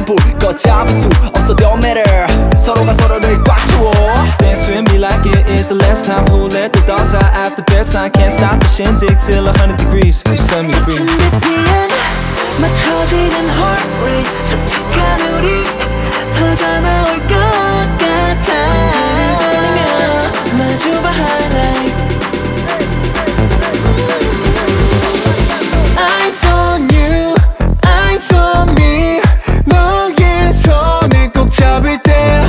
불 걷잡을 수 없어 don't matter 서로가 서로를 꽉 쥐어 Dance with me like it is the last time. Who let the dogs out after bedtime? Can't stop the shindig till 100 degrees. You set me free. 맞춰지는 heart rate 솔직한 우리 터져 나올 것 같아 마주봐 highlight Eyes on you, eyes on me 너의 손을 꼭 잡을 때